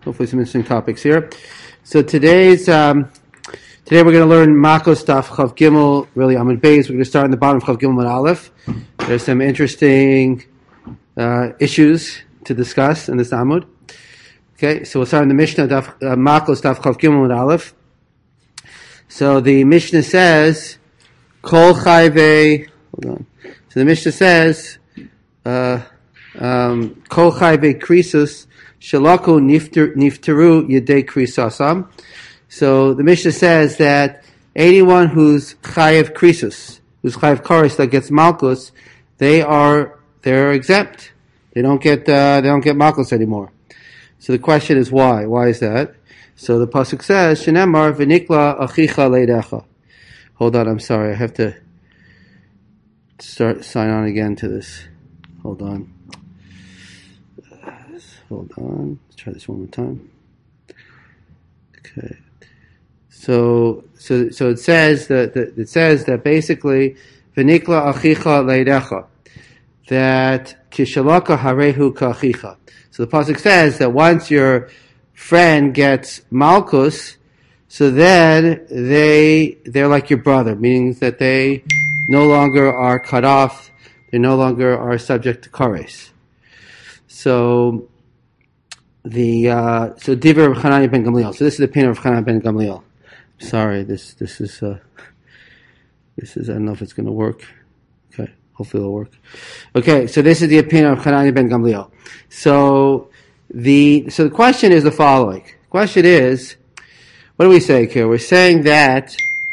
Hopefully some interesting topics here. So today we're going to learn Makos Daf Chav Gimel, really Amud Beis. We're going to start in the bottom of Chav Gimel and Aleph. There's some interesting issues to discuss in this Amud. Okay, so we'll start in the Mishnah, Makos Daf Chav Gimel and Aleph. So the Mishnah says, Kol Chayve, hold on. So the Mishnah says, Kol Chayve Krisus, Shalaku Nifteru Yedei Krisasam. So the Mishnah says that anyone who's Chayev Krisus, who's Chayev Karis, that gets Malkus, they're exempt. They don't get Malkus anymore. So the question is why? Why is that? So the pasuk says, Shenemar v'nikla achicha leidecha. Hold on, I'm sorry, I have to sign on again to this. Hold on. Let's try this one more time. Okay. So it says that basically v'nikla achicha leidecha, that kishalaka harehu ka'achicha. So the pasuk says that once your friend gets malchus, so then they're like your brother, meaning that they no longer are cut off, they no longer are subject to kares. So Divrei Rav Chananya ben Gamliel. So this is the opinion of Chananya ben Gamliel. Sorry, this is I don't know if it's going to work. Okay, hopefully it'll work. Okay, so this is the opinion of Chananya ben Gamliel. So the question is the following. The question is, what do we say here? We're saying that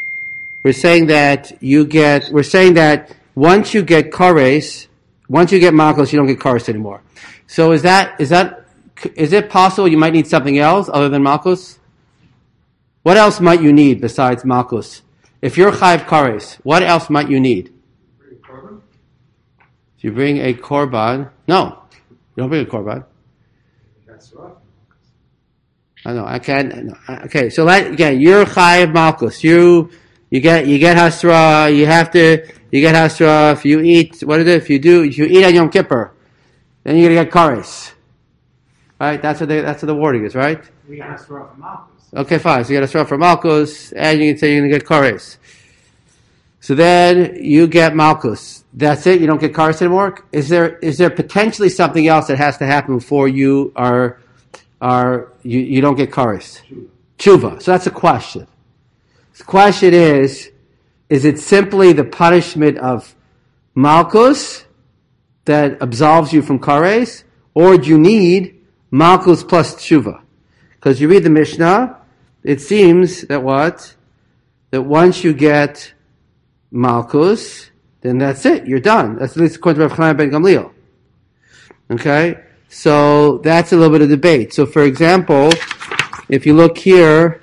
once you get kares, once you get malchus, you don't get kares anymore. So is it possible you might need something else other than malchus? What else might you need besides malchus? If you're chayav kares, what else might you need? Bring a korban? If you bring a korban, no, you don't bring a korban. That's right. I know, I can't. No. Okay, so again, you're chayav malchus. You get hasra. You get hasra. If you eat, what is it? If you eat on Yom Kippur, then you're gonna get kares. Right? That's what the wording is, right? We got to throw from Malchus. Okay, fine. So you got to start from malchus, and you can say you're gonna get kares. So then you get malchus. That's it. You don't get kares anymore. Is there potentially something else that has to happen before you you don't get kares? Tshuva. So that's a question. The question is it simply the punishment of malchus that absolves you from kares, or do you need malchus plus tshuva? Because you read the Mishnah, it seems that once you get malchus, then that's it. You're done. That's at least according to Rav Chananya ben Gamliel. Okay? So that's a little bit of debate. So for example, if you look here,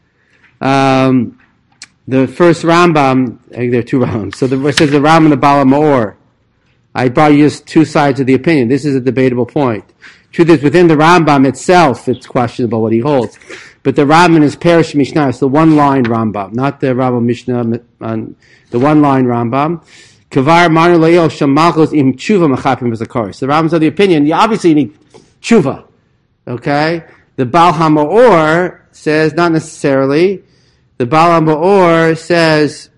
the first Rambam, I think there are two Rambams. So it says the Rambam and the Bala Ma'or. I brought you just two sides of the opinion. This is a debatable point. Truth is, within the Rambam itself, it's questionable what he holds. But the Rambam is Perish Mishnah. It's the one-line Rambam, not the Rambam Mishnah, the one-line Rambam. Kavar Manu Le'il Shamalchus Im Tshuva Machapim V'Zakaris. The Rambam's of the opinion, you obviously need Tshuva. Okay? The Baal HaMa'or says, not necessarily. The Baal HaMa'or says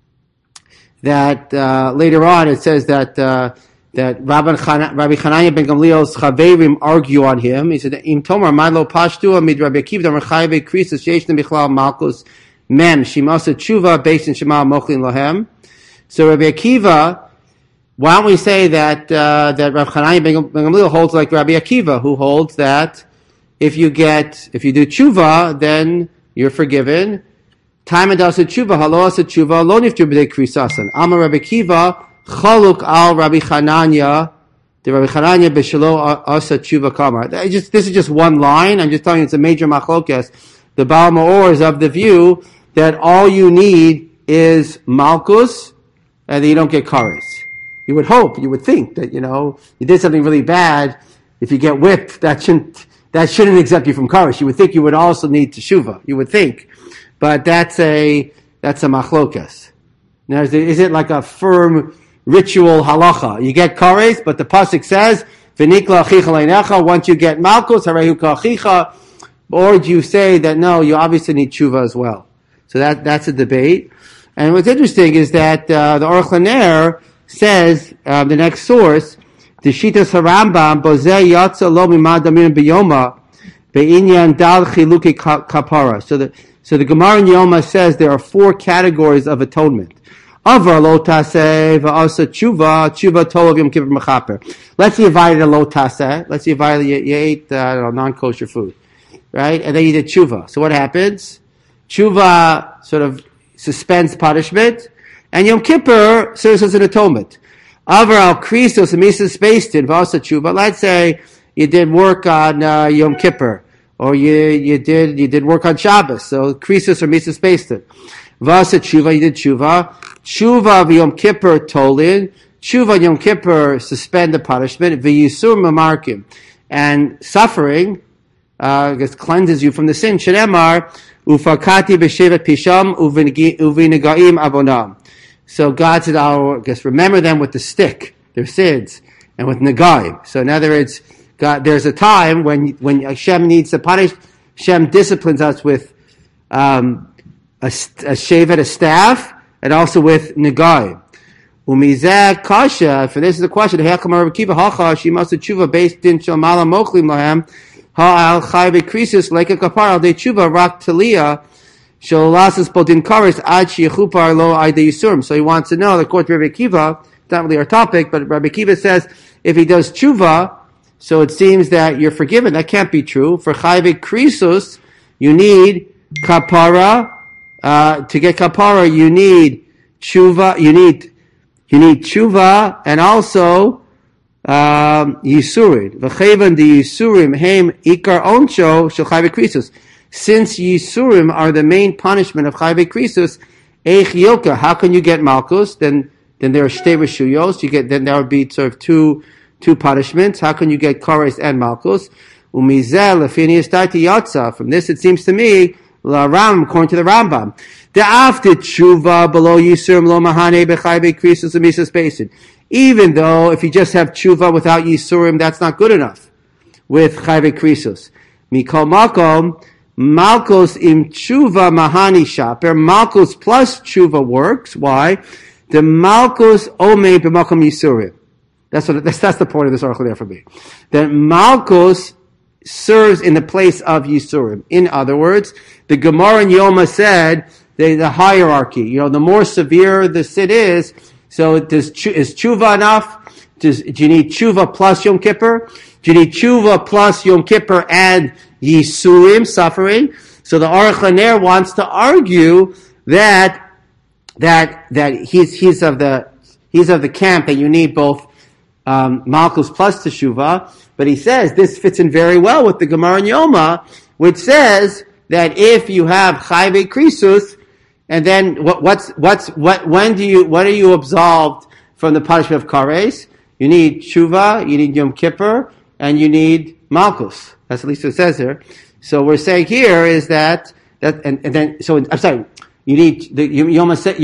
that, later on, it says that Rabbi Chananya ben Gamliel's Chaverim argue on him. He said, Im Tomar Malo Pashtua Mid Rabbi Akiva Damar Chayve Krisus Yeshna Bichlal Malchus Mem Shimasa Tshuva based in Shema Mochlin Lohem. So Rabbi Akiva, why don't we say that Rabbi Chananya ben Gamliel holds like Rabbi Akiva, who holds that if you do tshuva, then you're forgiven. Time and asa tshuva, halo asa tshuva, lo niftu b'dei krisasan. Amar Rabbi Akiva, chaluk al Rabbi Chananya, the Rabbi Chananya b'shelo asa tshuva kamar. This is just one line. I'm just telling you it's a major machlokes. The Baal Ma'or is of the view that all you need is malchus, and then you don't get kares. You would think that, you did something really bad. If you get whipped, that shouldn't exempt you from kares. You would think you would also need teshuva. You would think. But that's a machlokas. Now, is it like a firm ritual halacha? You get kares, but the pasuk says, "V'nikla achicha leinecha." Once you get malchus, harehu ka'achicha. Or do you say that no, you obviously need tshuva as well? So that's a debate. And what's interesting is that the Aruch LaNer says the next source, the Shitas HaRambam Bozeh Yatza Lo Mimad Damin B'Yoma Be'inyan Dal Chiluki Kapara. So the Gemara in Yoma says there are 4 categories of atonement. Avar lo taseh v'asa tshuva tov Yom Kippur mechaper. Let's say you violated a lo taseh. Let's say you ate non-kosher food, right? And then you did tshuva. So what happens? Tshuva sort of suspends punishment, and Yom Kippur serves as an atonement. Avar al Christos and Mises spaced in v'asa tshuva. Let's say you did work on Yom Kippur, or you did work on Shabbos. So Christos or Mises spaced it. V'asa tshuva, you did tshuva. Tshuva v'Yom Kippur tolin. Tshuva Yom Kippur suspend the punishment. V'yisur mamarkim. And suffering, cleanses you from the sin. Shenemar, ufakati b'shevet pisham uvinagaim avonam. So God said, remember them with the stick, their sins, and with nagaim. So in other words, God, there's a time when Hashem needs to punish. Hashem disciplines us with a shevet, a staff, and also with Nagai. Umizeh kasha, for this is the question, Hecham Rav Akiva hacha, she must have tshuva based in Shalmala Mochlim Lahem, ha'al chayve krisis, like a kapar, al de tshuva, rak taliyah, shalalasas bodin karis, ad sheyechupar lo aide yisurim. So he wants to know, according to Rav Akiva, it's not really our topic, but Rav Akiva says, if he does tshuva, so it seems that you're forgiven. That can't be true. For chayve krisus, you need kapara. To get kapara, you need tshuva. You need tshuva and also yisurim. V'chevan the yisurim heim ikar onsho shel chayve krisus. Since yisurim are the main punishment of chayve krisus, eich yoka. How can you get malchus? Then there are shtei reshuyos. Then there would be sort of two punishments. How can you get kares and malchus? Umizeh lefinius daiti yatsa. From this, it seems to me, according to the Rambam, the after tshuva below yisurim lo mahane bechayve krisus amisas basin. Even though if you just have tshuva without yisurim, that's not good enough with chayve krisus. Mikol makom malchus im tshuva mahani shaper. Malchus plus tshuva works. Why? The malchus omei b'makom yisurim. That's the point of this article there for me. That malchus serves in the place of yisurim. In other words, the Gemara in Yoma said the hierarchy. The more severe the sin is. So is tshuva enough? Do you need tshuva plus Yom Kippur? Do you need tshuva plus Yom Kippur and yisurim, suffering? So the Aruch LaNer wants to argue that he's of the camp that you need both malchus plus teshuva. But he says this fits in very well with the Gemara in Yoma, which says that if you have chayve krisus, and then when are you absolved from the punishment of kares? You need tshuva, you need Yom Kippur, and you need malchus. That's at least what it says here. So we're saying here is that and then so I'm sorry, you need the Maseches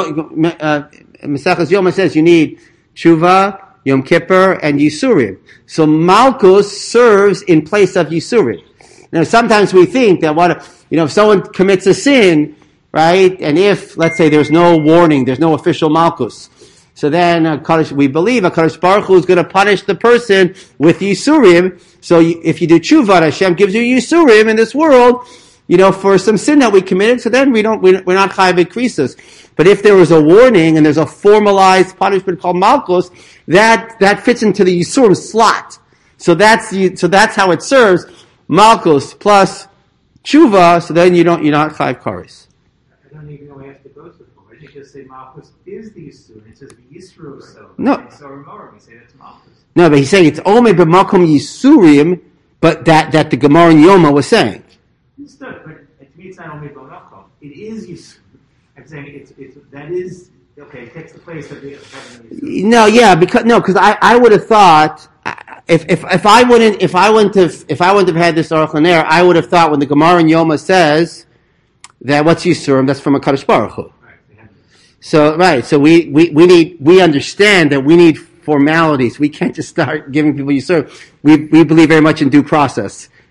Yoma says you need tshuva, Yom Kippur, and Yisurim. So Malchus serves in place of Yisurim. Now, sometimes we think that if someone commits a sin, right, and if, let's say, there's no warning, there's no official Malchus, so then we believe HaKadosh Baruch Hu is going to punish the person with Yisurim. So if you do tshuva, Hashem gives you Yisurim in this world, for some sin that we committed, so then we're not chayve krisus. But if there was a warning and there's a formalized punishment called malchus, that fits into the yisurim slot. So that's how it serves. Malchus plus tshuva, so then you're not chayv kares. I don't even know where I have to go so far. I think just say malchus is the yisurim. It says the yisru so. No. So Gemara, we say that's malchus. No, but he's saying it's only b'makom yisurim, but that the Gemara in Yoma was saying. Understood, but to me it's not only b'makom. It is yisurim. I'm saying that is okay. It takes the place of the. No, yeah, because I would have thought if I wouldn't have had this Aruch LaNer, I would have thought when the Gemara in Yoma says that what's Yisurim, that's from HaKadosh Baruch Hu. So we understand that we need formalities. We can't just start giving people Yisurim. We believe very much in due process,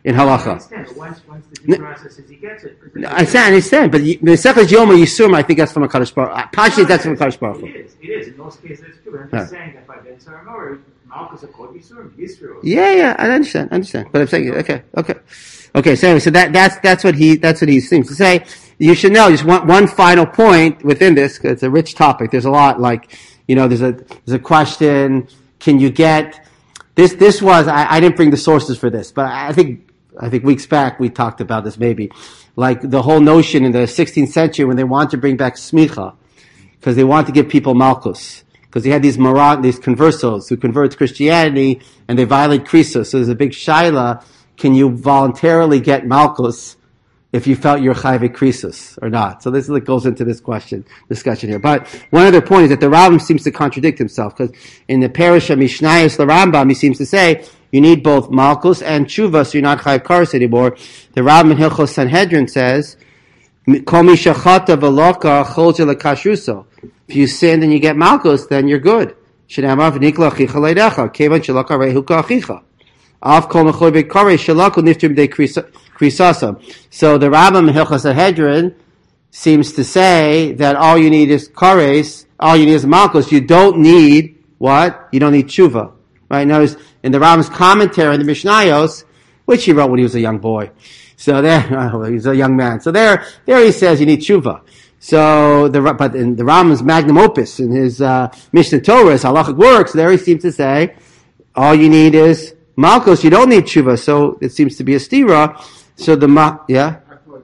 in I halacha. understand, but once the due process says he gets it. I understand, but the Mesechus Yoma Yisum, I think that's from a Kadosh Baruch Hu. Pashti, that's from a Kadosh Baruch Hu. It is. In most cases, it's true. I'm just saying that by Ben Saramor, Malchus of Kod Yisur, Yisrael. Yeah, I understand. But I'm saying, okay. So anyway, so that's what he seems to say. You should know just one final point within this, because it's a rich topic. There's a lot, like, there's a question. Can you get this? This was I didn't bring the sources for this, but I think weeks back we talked about this maybe, like the whole notion in the 16th century when they wanted to bring back smicha because they wanted to give people malchus. Because they had these conversos who convert to Christianity and they violate krisos. So there's a big shaila: can you voluntarily get malchus if you felt you're chayve krisos or not? So this is what goes into this discussion here. But one other point is that the Rambam seems to contradict himself, because in the Parish of Mishnayos the Rambam, he seems to say you need both malchus and tshuva, so you're not chayve kares anymore. The Rambam in Hilchos Sanhedrin says, Kol mi shachata v'loka cholze lekashruso. If you sin and you get malchus, then you're good. Shenamar v'nikla achicha leidecha, kevan shelaka rehuka achicha. Av kol mechoy v'karei shelaku niftim de krisasa. So the Rambam in Hilchos Sanhedrin seems to say that all you need is kares, all you need is malchus. You don't need what? You don't need tshuva. Right? Notice in the Rambam's commentary in the Mishnayos, which he wrote when he was a young boy. So there, he's a young man. So there he says you need tshuva. So but in the Rambam's magnum opus, in his Mishnah Torah, his halachic works, there he seems to say all you need is malchus. You don't need tshuva. So it seems to be a stira. So yeah. I thought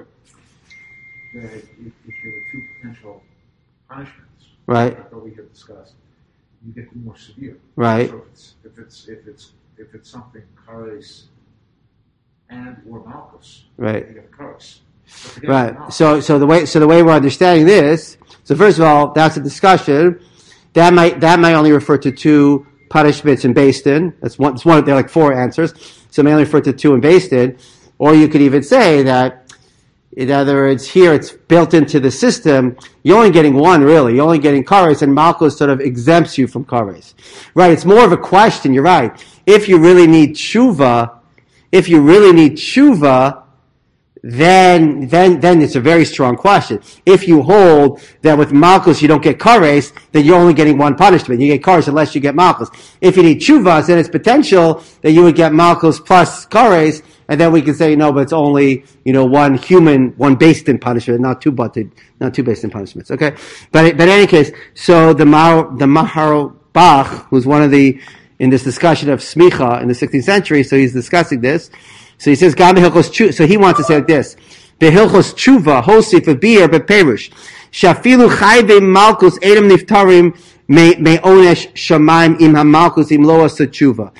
that if there were two potential punishments, right? I thought we had discussed, you get the more severe. Right. So if it's something kares and or malchus, right? You get kares. Right. So the way we're understanding this. So first of all, that's a discussion. That might only refer to two punishments in Beis Din. That's one. There are like four answers. So it may only refer to two in Beis Din. Or you could even say that, in other words, here it's built into the system. You're only getting one, really. You're only getting kares, and malchus sort of exempts you from kares. Right? It's more of a question. You're right. If you really need tshuva, then it's a very strong question. If you hold that with malchus you don't get kares, then you're only getting one punishment. You get kares unless you get malchus. If you need tshuva, then it's potential that you would get malchus plus kares, and then we can say no, but it's only one Beis Din punishment, not two Beis Din punishments. Okay, but in any case, so the Maharal Bach, who's one of in this discussion of smicha in the 16th century, so he's discussing this. So he says, so he wants to say like this, Behilchos tshuva, hosif, beer, beperush, shafilu chayve malchus, edem niftarim, me'onesh shamayim im ha-malchus im lo asa tshuva.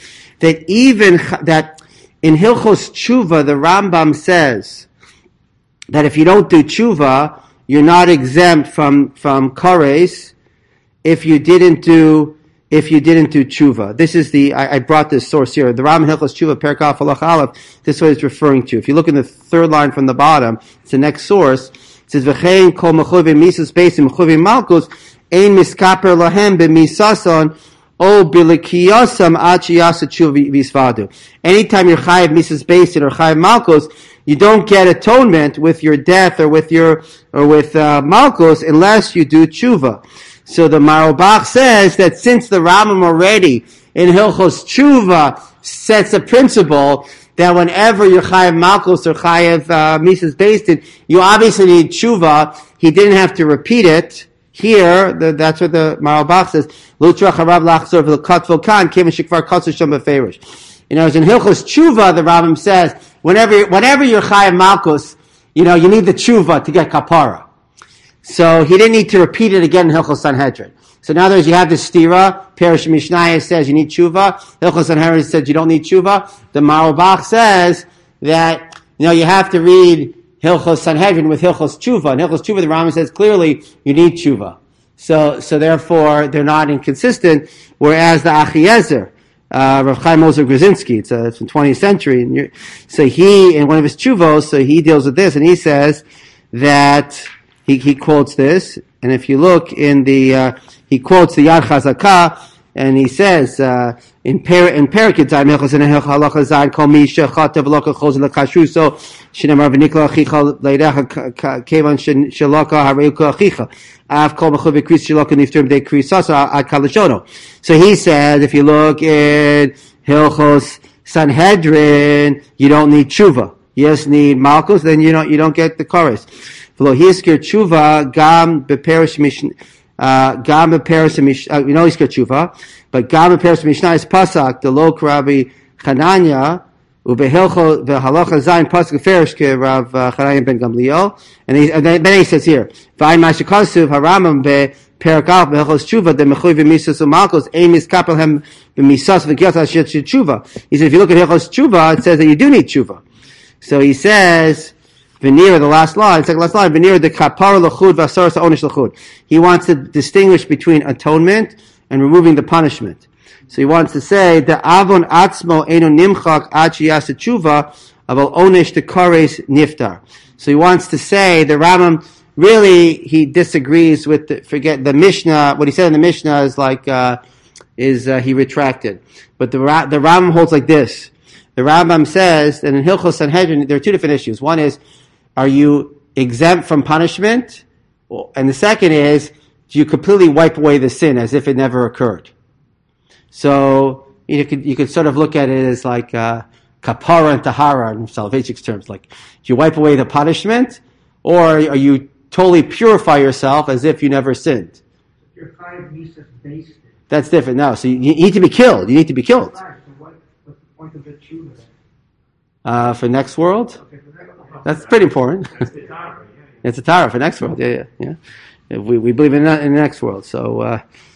That in Hilchos tshuva, the Rambam says that if you don't do tshuva, you're not exempt from kares if you didn't do tshuva. This is I brought this source here. The Rambam Hilchos Tshuva, Perek Aleph Halach Aleph, this is what it's referring to. If you look in the third line from the bottom, it's the next source. It says, V'chein kol mechuv misas beisim mechuv malchus, ein miskaper lahem b'misason, o bilikiyasam ad sheyasa tshuva v'isvadu. Anytime you're chayav misas beisim or chayav malchus, you don't get atonement with your death or with malchus unless you do tshuva. So the Maharal Bach says that since the Rambam already in Hilchos Tshuva sets a principle that whenever you're chayav malchus or chayav misas Beis Din, you obviously need tshuva. He didn't have to repeat it. Here, that's what the Maharal Bach says. Lutra charav lachzor v'lekatvo kan kevin shekvar katzor sham beferish. As in Hilchos Tshuva, the Rambam says whenever you're chayav malchus, you need the tshuva to get kapara. So he didn't need to repeat it again in Hilchos Sanhedrin. So now you have the stira. Parish Mishnayos says you need tshuva. Hilchos Sanhedrin says you don't need tshuva. The Maharal Bach says that you have to read Hilchos Sanhedrin with Hilchos Tshuva. In Hilchos Tshuva, the Rambam says clearly you need tshuva. So therefore they're not inconsistent. Whereas the Achiezer, Rav Chaim Ozer Grzinski, it's from 20th century. So he, in one of his tshuvos, so he deals with this, and he says that he quotes this, and if you look in he quotes the Yad Chazakah, And he says in Parakid Zayin Hilchos and Halacha Zayin Kol Mi Shechatav Loka Chos LeKashru So Shinamar V'Nikla Achicha Leidecha Kevan Sheloka Hareuka Achicha Av Kol Mechuv V'Kris Sheloka Niftur B'Dei Krisasa Ad Kalashono. So he said, if you look in Hilchos Sanhedrin, you don't need tshuva. You just need malchus, then you don't get the chorus. V'lo hiskir tshuva gam beperish mishnah. Gam beperish mishnah. We know hiskir tshuva, but gam beperish mishnah is pasak the lo Rabbi Chananya ubehilcho v'halacha zayin pasak ferish ke Rav Chananya ben Gamliel. And then he says here, v'ayin mashikasuv haramam be perak alf b'hilchos tshuva the mechuv v'misas u'malchus aim is kapelhem b'misas v'gyot asher tshuva. He said if you look at hilchos tshuva, it says that you do need tshuva. So he says, veneer, the last line, second last line, veneer the kapara l'chud v'asaras ha'onish l'chud. He wants to distinguish between atonement and removing the punishment. So he wants to say, the avon atzmo eno nimchak ad sheyasa tshuva aval onish tekares niftar. So he wants to say, the Rambam, really, he disagrees with the Mishnah. What he said in the Mishnah is he retracted. But the Rambam holds like this. The Rambam says that in Hilchos Sanhedrin, there are two different issues. One is, are you exempt from punishment? And the second is, do you completely wipe away the sin as if it never occurred? So, you could sort of look at it as like, kapara and tahara in Soloveitchik's terms. Like, do you wipe away the punishment? Or are you totally purify yourself as if you never sinned? You're chayav misas based. That's different. No, so you need to be killed. You need to be killed. Right. What's the point of the tshuva? For next world? Okay, That's pretty important. It's a Torah for next world. Yeah. We believe in the next world. So,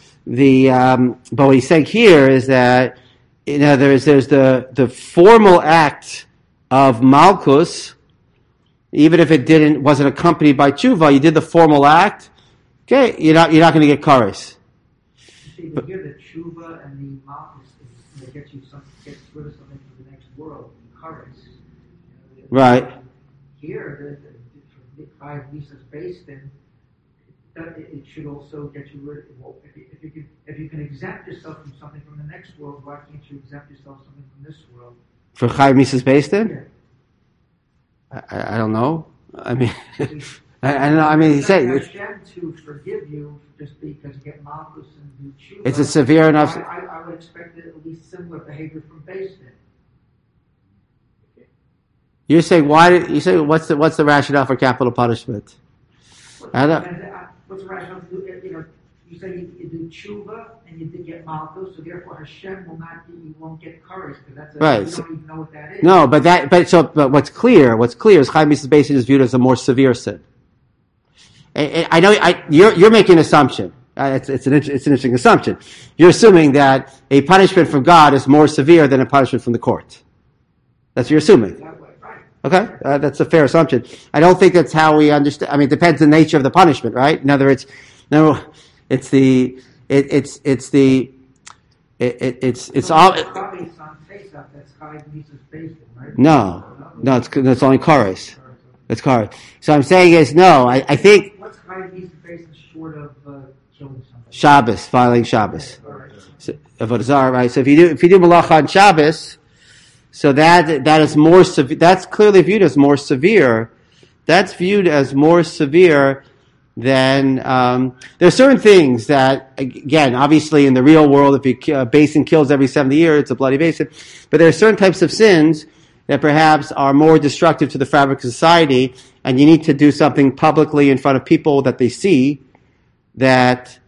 but what he's saying here is that, there's the formal act of malchus, even if it wasn't accompanied by tshuva, you did the formal act, okay, you're not going to get kares. See, but here the tshuva and the malchus, they get rid of something for the next world, kares. Right. Here, the chayav misas based in, it should also get you rid of, if you can exempt yourself from something from the next world, why can't you exempt yourself from something from this world? For chayav misas based in? Yeah. I don't know. I mean, I don't know. I mean, he's saying Hashem to forgive you just because you get malchus and you tshuva. It's a severe enough. I would expect at least similar behavior from based in. You're saying what's the rationale for capital punishment? What's the rationale to do? You say you do tshuva and you did get malchus, so therefore Hashem you won't get courage because that's right. You don't even know what that is. No, but what's clear is chayav misas based in is viewed as a more severe sin. I know you're making an assumption. It's an interesting assumption. You're assuming that a punishment from God is more severe than a punishment from the court. That's what you're assuming. Okay, that's a fair assumption. I don't think that's how we understand. I mean, it depends on the nature of the punishment, right? In other words, no, it's all. No, it's only chorus. It's chorus. So I'm saying is no. I think. What's chayav misas based short of killing somebody? Shabbos, violating Shabbos. Right. So if you do malacha on Shabbos. So that is more severe. That's clearly viewed as more severe. That's viewed as more severe than there are certain things that, again, obviously in the real world, if a basin kills every 70 years, it's a bloody basin. But there are certain types of sins that perhaps are more destructive to the fabric of society, and you need to do something publicly in front of people that they see. It's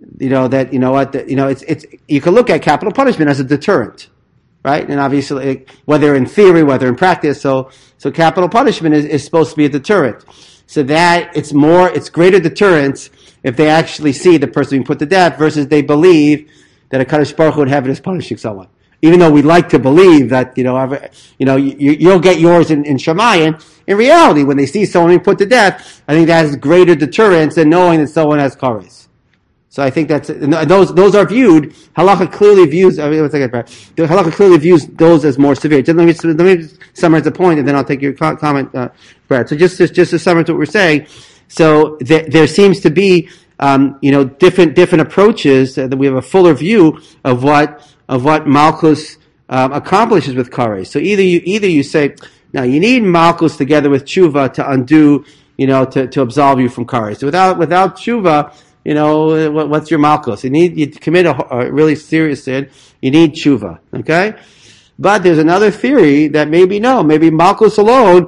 you can look at capital punishment as a deterrent. Right? And obviously, whether in theory, whether in practice, so capital punishment is supposed to be a deterrent. So that it's greater deterrence if they actually see the person being put to death versus they believe that a Kadosh Baruch Hu in heaven is punishing someone. Even though we like to believe that, you'll get yours in Shemayim, in reality, when they see someone being put to death, I think that has greater deterrence than knowing that someone has kares. So I think those are viewed. Halakha clearly views. Halakha clearly views those as more severe. Let me summarize the point, and then I'll take your comment, Brad. So just to summarize what we're saying. So there seems to be different approaches, that we have a fuller view of what Malchus accomplishes with Kares. So either you say, now you need Malchus together with Tshuva to undo, to absolve you from Kares. So without Tshuva, what's your Malchus? You commit a really serious sin, you need Tshuva, okay? But there's another theory that maybe Malchus alone,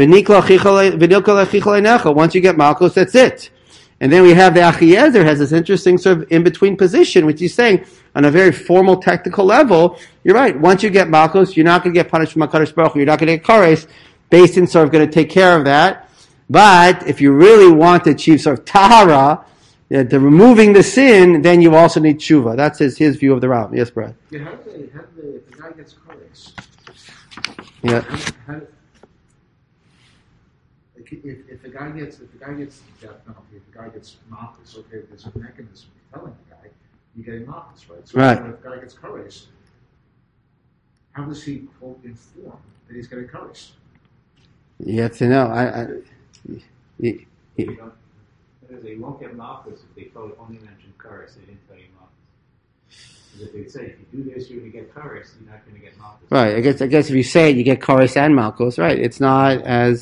once you get Malchus, that's it. And then we have the Achiezer has this interesting sort of in-between position, which he's saying, on a very formal technical level, you're right, once you get Malchus, you're not going to get punished from HaKadosh Baruch Hu, you're not going to get Kares. Beis Din sort of going to take care of that. But if you really want to achieve sort of Tahara, the removing the sin, then you also need Tshuva. That's his view of the Ram. Yes, Brad? Yeah, how do they, if the guy gets Kares, Yeah. If the guy gets death penalty, if the guy gets Malchus, okay, there's a mechanism for telling the guy you're getting Malchus, right? So right. If the guy gets Kares, how does he quote inform that he's getting Kares? You have to know. You won't get Malchus if they only mention Kares. They didn't tell you Malchus. Because if they say, if you do this, you're going to get Kares, you're not going to get Malchus. Right. I guess if you say it, you get Kares and Malchus. Right. It's not as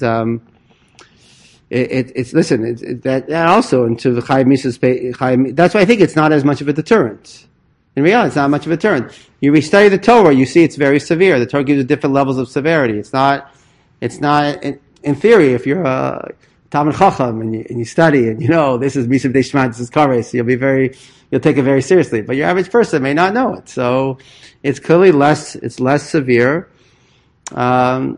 that also into the Chayiv Misas. That's why I think it's not as much of a deterrent. In reality, it's not much of a deterrent. You restudy the Torah, you see it's very severe. The Torah gives you different levels of severity. It's not. In theory, if you're a Talmid Chacham and you study and this is Misas Deishman, this is Kares, you'll take it very seriously. But your average person may not know it, so it's clearly less severe. Can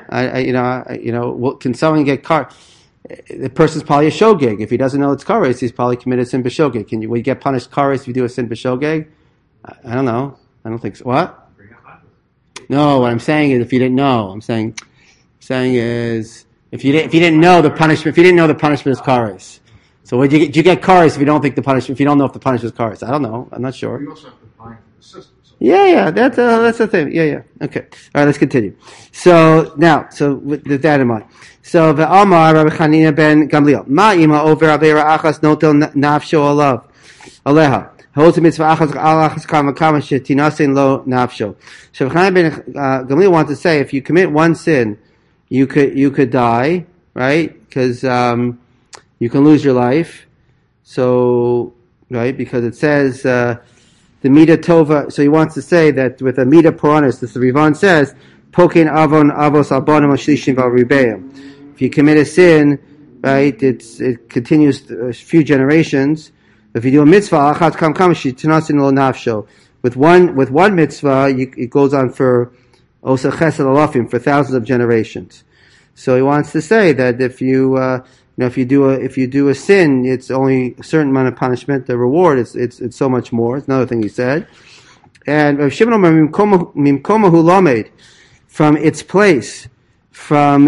someone get Kares? The person's probably a shogeg. If he doesn't know it's Kares, he's probably committed sin b'shogeg. Will you get punished Kares if you do a sin b'shogeg? I don't know. I don't think so. What? No, what I'm saying is if you didn't know. I'm saying is if you didn't know the punishment is Kares. So did you get Kares if you don't think if you don't know if the punishment is Kares? I don't know. I'm not sure. You also have to find the system. Yeah, that's the thing. Yeah. Okay. All right, let's continue. So with that in mind. So the Amar Rabbi Chanina ben Gamliel. Ma'ima over avera achas notel nafsho aleha. Holds mitzvah achas alachas kama shetinasin lo nafsho. So Rabbi Chanina ben Gamliel wants to say if you commit one sin, you could die, right? Because you can lose your life. So right, because it says the Mida Tova, so he wants to say that with a Mida Poranis, the Rivan says, Pokin Avon Avos Albonim Ashlishim Val Ribeim. If you commit a sin, right, it continues a few generations. If you do a mitzvah, Achat Kam Kam Shitinasin Lo Nafsho. With one mitzvah, it goes on for Osa Chesed Alafim, for thousands of generations. So he wants to say that if you do a sin, it's only a certain amount of punishment. The reward it's so much more. It's another thing he said. And Rav Shimon Mimkomahu Lamed, from its place, you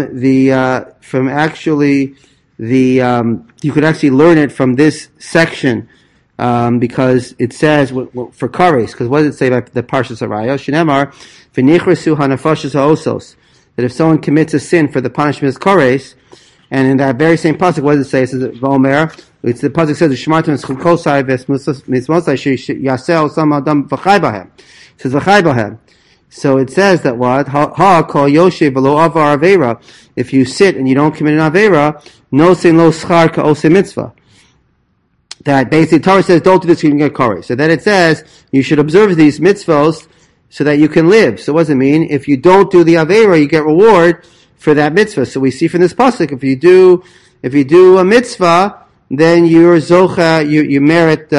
could actually learn it from this section, because it says for Kares. Because what does it say about the Parshas Haraya? Shinemar v'nichresu hanafashos ha'osos, that if someone commits a sin for the punishment is Kares. And in that very same pasuk, what does it say? It says, "V'omer." It's the pasuk says, "Shmartim eschukosai v'mitzvosai yasel sam adam v'chai bahem." It says v'chai bahem. So it says that what ha kol yoshe below avar avera. If you sit and you don't commit an avera, no sin lo schar ka'ose mitzvah. That basically Torah says, "Don't do this, you can get kares." So then it says you should observe these mitzvos so that you can live. So what does it mean? If you don't do the avera, you get reward for that mitzvah. So we see from this pasuk, if you do a mitzvah, then you're zocha, you merit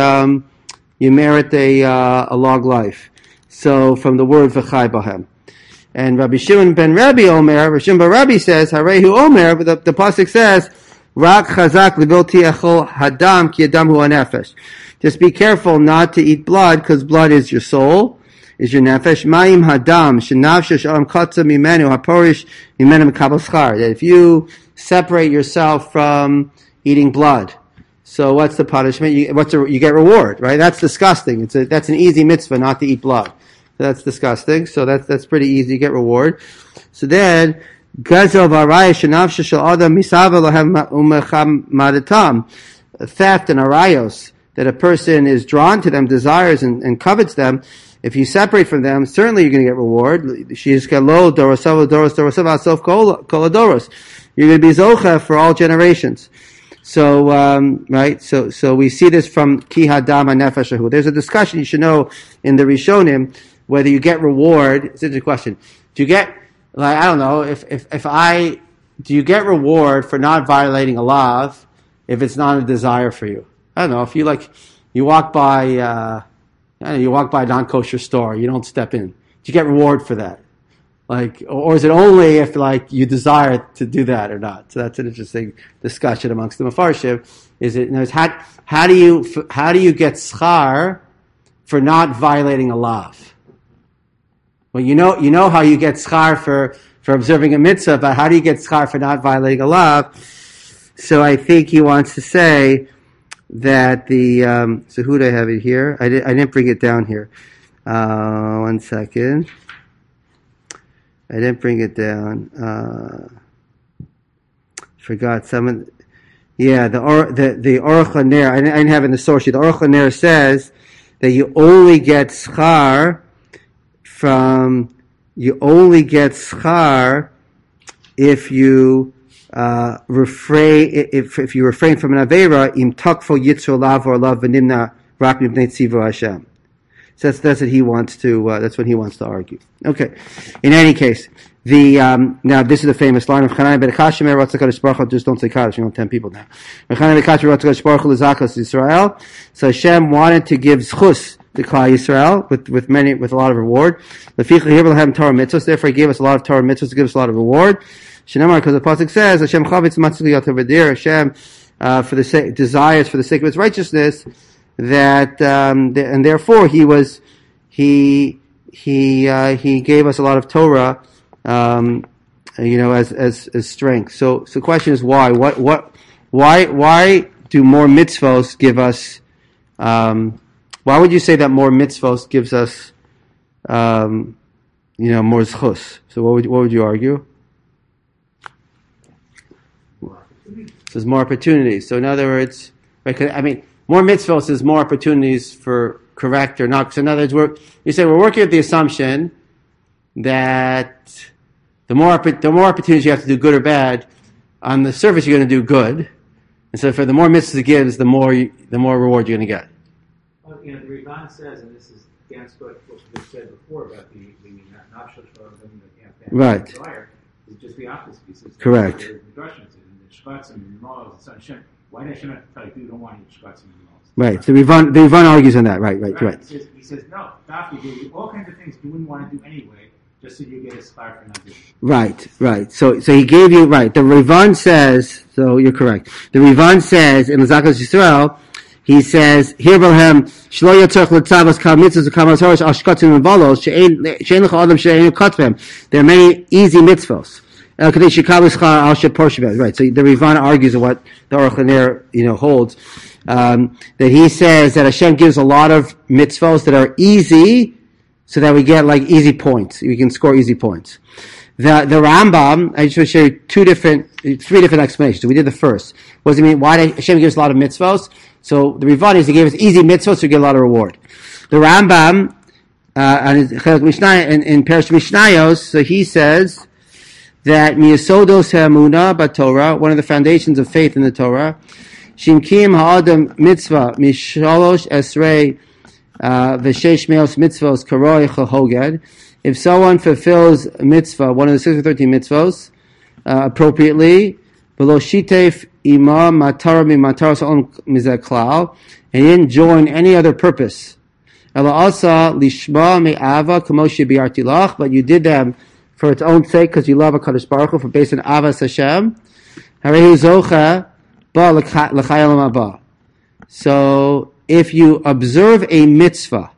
a long life. So from the word v'chai bahem. And Rabbi Shimon ben Rabbi Omer, Rabbi Shimon ben Rabbi says, Harehu Omer, but the pasuk says, Rak chazak l'bil tiachol hadam ki adam hu anefesh. Just be careful not to eat blood, because blood is your soul, is your nefesh. Ma'im hadam shenafshe shalom katza mimenu haporish mimenu mekabel schar. That if you separate yourself from eating blood, so what's the punishment? You get reward, right? That's disgusting. That's an easy mitzvah not to eat blood. That's disgusting. So that's pretty easy. You get reward. So then gazel v'araya shenafshe shel adam misava lahem umecham madatam. theft and arayos, that a person is drawn to them, desires and covets them, if you separate from them, certainly you're going to get reward. You're going to be zocha for all generations. So, right? So we see this from Ki Hadam HaNefesh Ahu. There's a discussion you should know in the Rishonim whether you get reward. It's a good question. Do you get, like, I don't know, do you get reward for not violating a law if it's not a desire for you? I don't know, if you walk by a non-kosher store, you don't step in. Do you get reward for that? Or is it only if, you desire to do that or not? So that's an interesting discussion amongst the Mefarshim. How do you get schar for not violating a law? Well, you know how you get schar for observing a mitzvah, but how do you get schar for not violating a law? So I think he wants to say that so who do I have it here? I didn't bring it down here. 1 second. I didn't bring it down. Forgot some. The Aruch LaNer. I didn't have it in the source sheet. The Aruch LaNer says that you only get schar if you if you refrain from an avera im takfo yitzro lav or lav v'nimna rak mibnei tzivu Hashem. So that's what he wants to. That's what he wants to argue. Okay. In any case, now this is the famous line of Chanai ben Kashmer Ratzakadosh Baruch Hu. Just don't say Kaddish. You know, 10 people now. Chanai ben Kashmer Ratzakadosh Baruch Hu l'zakas Yisrael. So Hashem wanted to give zchus to Klal Yisrael with a lot of reward. Leficha here have Torah mitzvahs. Therefore, He gave us a lot of Torah mitzvahs to give us a lot of reward. Shenamar, because the pasuk says Hashem chavetz matzli yatav Hashem for the sake desires for the sake of His righteousness. That and therefore he gave us a lot of Torah, as strength. So the question is why? Why do more mitzvos give us? Why would you say that more mitzvos gives us, more zchus? So what would you argue? So there's more opportunities. So in other words, right? More mitzvos is more opportunities for correct or not. So in other words, we're working with the assumption that the more opportunities you have to do good or bad, on the surface you're going to do good. And so for the more mitzvahs it gives, the more reward you're going to get. Well, the Rivan says, and this is against what we said before about the nafshel shloim and the right. desire, it's just the opposite. He says, correct. The shvatzim and the malls and such. Why does Hashem have to tell you don't want to eat shvatzim and malls? Right. So the Rivan argues on that. Right. He says no. Dafki gave you all kinds of things you wouldn't want to do anyway, just so you get a schar for not doing it. Right. So he gave you right. The Rivan says. So you're correct. The Rivan says in Zakas Yisrael, he says here Bohem shlo yotzach letzavos kal mitzvos ukamas horish al shkatzim and valos she'ein lecha adam she'ein katvem. There are many easy mitzvos. Right, so the Rivan argues of what the Aruch LaNer, holds, that he says that Hashem gives a lot of mitzvos that are easy, so that we get easy points. We can score easy points. The Rambam, I just want to show you three different explanations. We did the first. What does it mean? Why did Hashem gives a lot of mitzvos? So the Rivan is He gave us easy mitzvos, so we get a lot of reward. The Rambam, in Perish Mishnayos, so he says that miyasodos ha'amuna b'Torah, one of the foundations of faith in the Torah, shimkim ha'adam mitzvah mishalosh esrei v'sheish meos mitzvos karoi chahoged. If someone fulfills a mitzvah, one of the 613 mitzvos, appropriately, below shitef ima matara mi matara sa'on mizeh klal, and he didn't join any other purpose. Ela asa lishma me'ava kamo shebiarti lach, but you did them for its own sake, because you love HaKadosh Baruch Hu, for based on Avas Hashem. Harehu zocha ba l'chayim haba. So if you observe a mitzvah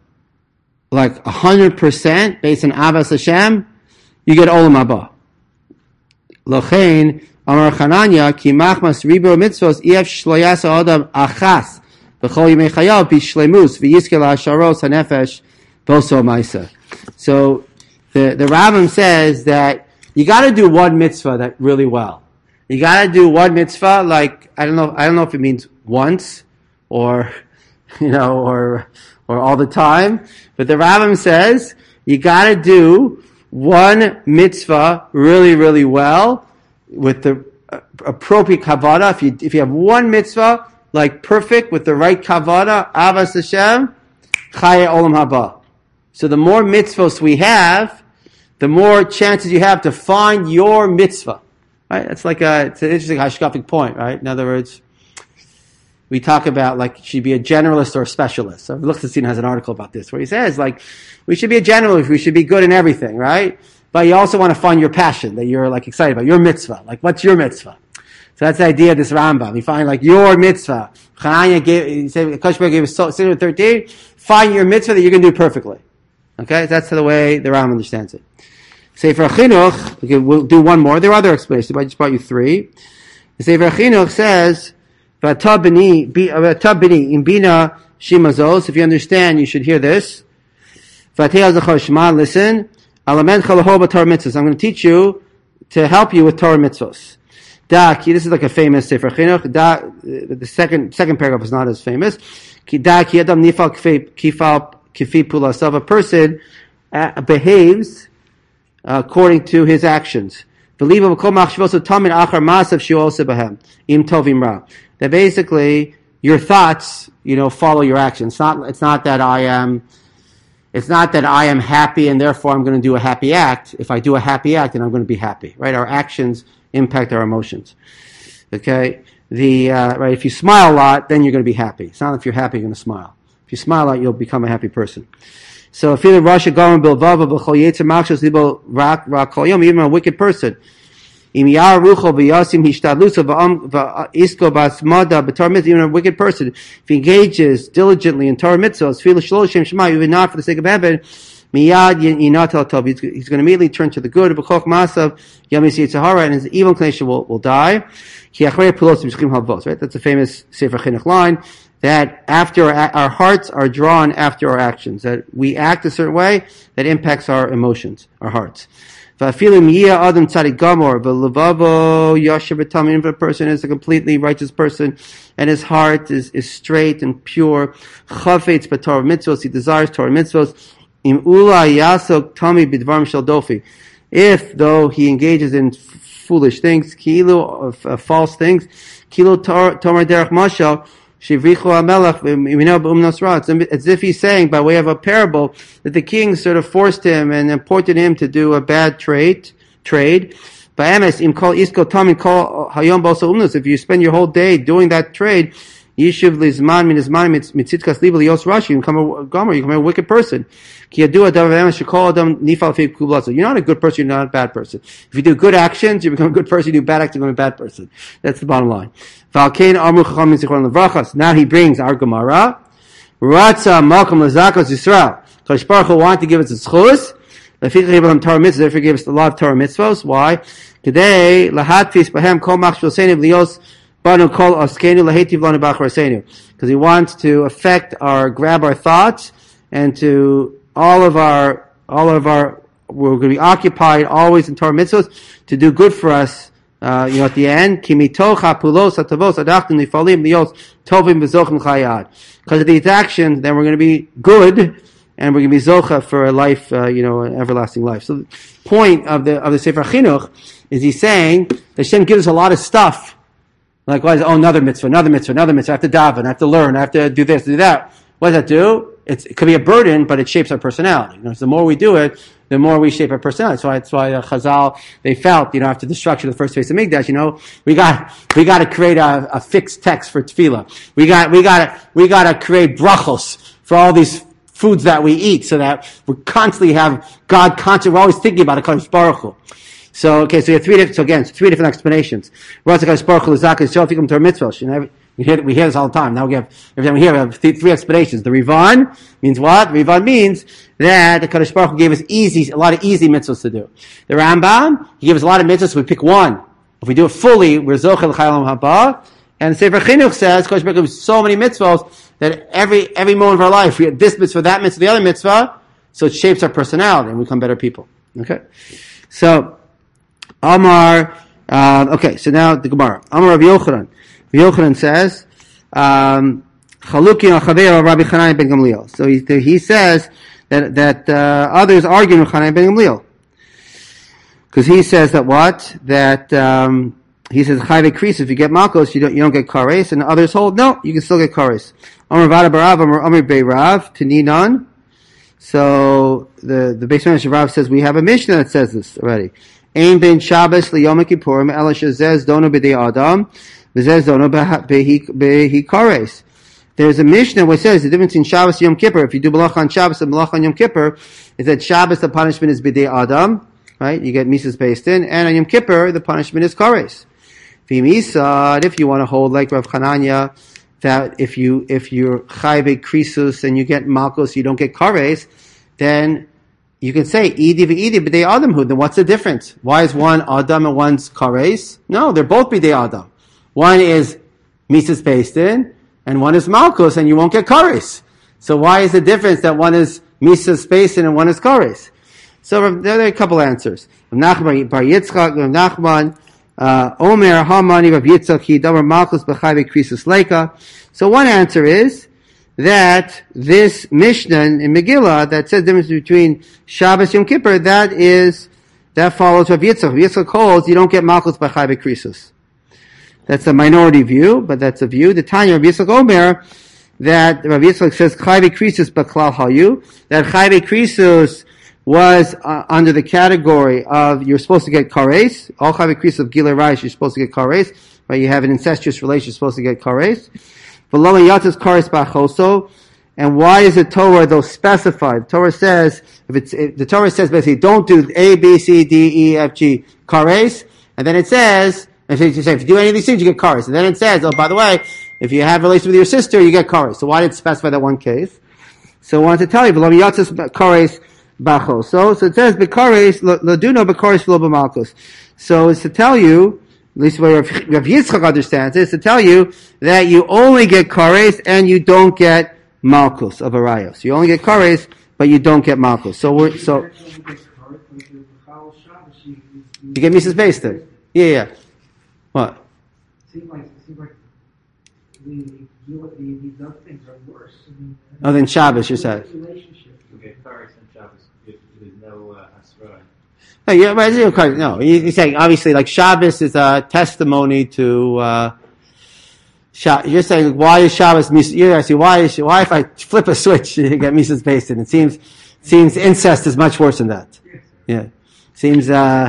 100% based on Avas Hashem, you get olam haba. Lochein Amar Chananya ki machmas ribur mitzvos if shloyas adam achas b'chol yimei chayav b'shleimus v'yizke la'asharos hanefesh boso ma'isa. So the Rambam says that you got to do one mitzvah that really well. You got to do one mitzvah, like, I don't know if it means once, or, or all the time, but the Rambam says, you got to do one mitzvah really, really well, with the appropriate kavanah. If you have one mitzvah, like perfect, with the right kavanah, avas Hashem, chaya olam haba. So the more mitzvahs we have, the more chances you have to find your mitzvah. Right? It's an interesting hashkafic point, right? In other words, we talk about, like, should be a generalist or a specialist. So Lichtenstein has an article about this, where he says, like, we should be a generalist, we should be good in everything, right? But you also want to find your passion that you're, like, excited about, your mitzvah. Like, what's your mitzvah? So that's the idea of this Rambam. You find, like, your mitzvah. Koshber gave us 13. Find your mitzvah that you're going to do perfectly. Okay? That's the way the Rambam understands it. Sefer Chinuch, okay, we'll do one more. There are other explanations, but I just brought you three. The Sefer Chinuch says, V'ata b'ni im bina shimazos. If you understand, you should hear this. V'atei azachar shema, listen. Alamen chalaho b'Torah mitzvos. I'm going to teach you to help you with Torah mitzvos. This is like a famous Sefer Chinuch. The second paragraph is not as famous. Ki adam nifal kifi pulasav. A person behaves according to his actions. That basically your thoughts, follow your actions. It's not that I am happy and therefore I'm going to do a happy act. If I do a happy act, then I'm going to be happy, right? Our actions impact our emotions. Okay? Right, if you smile a lot, then you're going to be happy. It's not if you're happy, you're going to smile. If you smile a lot, you'll become a happy person. So if you're Rasha Garam Bilvava B'chol Yetzer Machshos Libo Rak Kol Yom, even a wicked person, Im Yar Rucho V'Yasim Hishtadluso V'Isko Basmada B'Torah Mitzvah, even a wicked person, if he engages diligently in Torah Mitzvahs, Fil Shlo Shem Shema, even not for the sake of heaven, Miyad Yinatel Tov, he's going to immediately turn to the good. B'Choch Masav Yam Yisei Tzahara, and his evil inclination will die. Ki Achrei Pulos Mishchim Havos, right? That's a famous Sefer Chinuch line. That after our hearts are drawn after our actions, that we act a certain way that impacts our emotions, our hearts. If a person is a completely righteous person and his heart is straight and pure, he desires Torah mitzvos. If though he engages in foolish things, false things, it's as if he's saying, by way of a parable, that the king sort of forced him and appointed him to do a bad trade. If you spend your whole day doing that trade, you become a wicked person. You're not a good person, you're not a bad person. If you do good actions, you become a good person. You do bad actions, you become a bad person. That's the bottom line. Now he brings our Gemara. Kodesh Baruch Hu wanted to give us a schus. Therefore he gave us the law of Torah mitzvos. Why? Today, because he wants to grab our thoughts, and to all of our, we're going to be occupied always in Torah mitzvos to do good for us. At the end, because of these actions, then we're going to be good, and we're going to be zocha for a life, an everlasting life. So the point of the Sefer Chinuch is he's saying that Hashem gives us a lot of stuff. Likewise, another mitzvah. I have to daven, I have to learn, I have to do this, do that. What does that do? It could be a burden, but it shapes our personality. So the more we do it, the more we shape our personality. So that's why Chazal, they felt, after the destruction of the first face of Mikdash, we got to create a fixed text for tefillah. We got to create brachos for all these foods that we eat, so that we constantly have God conscious. We're always thinking about Kodesh Baruch Hu. So you have three different explanations. We hear this all the time. Now every time we have three explanations. The Rivan means what? The Rivan means that the Kadosh Baruch Hu gave us a lot of easy mitzvahs to do. The Rambam, he gave us a lot of mitzvahs, so we pick one. If we do it fully, we're zocheh l'chayim haba. And Sefer Chinuch says, Kadosh Baruch Hu gives so many mitzvahs that every moment of our life, we have this mitzvah, that mitzvah, the other mitzvah, so it shapes our personality and we become better people. Okay? So, Amar, Okay, so now the Gemara. Amar Rav Yochanan. Rav Yochanan says, Chaluki on Chaver Rabbi Chanai ben Gamliel. So he says that others argue with Chanai ben Gamliel. Because he says that what? That he says Chayve Kris, if you get Malkos, you don't get Kares, and others hold, no, you can still get Kares. Amar Vada Barav, Amar Bei Rav, Taninan. So the Beis Medrash of Rav says we have a Mishnah that says this already. Ein ben Shabbos liyom kippurim ela shezez dono b'dei adam v'zez dono behi kares. There's a Mishnah which says the difference in Shabbos and Yom Kippur. If you do Malacha on Shabbos and Malacha on Yom Kippur, is that Shabbos the punishment is b'dei adam, right? You get Mises based in, and on Yom Kippur the punishment is kares. V'misad, if you want to hold like Rav Chananya, that if you're chayve krisus and you get malkos, you don't get kares, then you can say idi v'idi b'dei adamhood. Then what's the difference? Why is one adam and one's kares? No, they're both b'dei adam. One is mises based in, and one is malkos, and you won't get kares. So why is the difference that one is mises based in and one is kares? So there are a couple answers. Rav Nachman bar Yitzchak, Rav Nachman. Omer Hamani Rav Yitzchak Hi Davar Malchus B'Chayve Krisus Leika. So one answer is that this Mishnah in Megillah that says the difference between Shabbos and Yom Kippur, that follows Rav Yitzchak. Rav Yitzchak holds you don't get Malchus B'Chayve Krisus. That's a minority view, but that's a view. The Tanya Rav Yitzchak Omer that Rav Yitzchak says Chayve Krisus B'Klal Hayu, that Chayve Krisus was under the category of you're supposed to get kares. All chayve krisus of gilei raish, you're supposed to get kares. Right? You have an incestuous relation, you're supposed to get kares. V'lo yatas kares b'achoso. And why is the Torah though specified? The Torah says the Torah says basically don't do A, B, C, D, E, F, G kares, and then it says if you do any of these things you get kares, and then it says oh by the way if you have relations with your sister you get kares. So why did it specify that one case? So I wanted to tell you v'lo yatas kares. So it says bekares laduno bekares lo b'malkos. So it's to tell you, at least where Rav Yitzchak understands it, is to tell you that you only get kares and you don't get malkos of arayos. You only get kares, but you don't get malkos. So you get Mises based in. Yeah. What? Seems like these other things are worse. Oh, than Shabbos, you said. No, you're saying obviously like Shabbos is a testimony to. You're saying why is Shabbos? You're asking why if I flip a switch you get Mises based in? It seems incest is much worse than that. Yeah, seems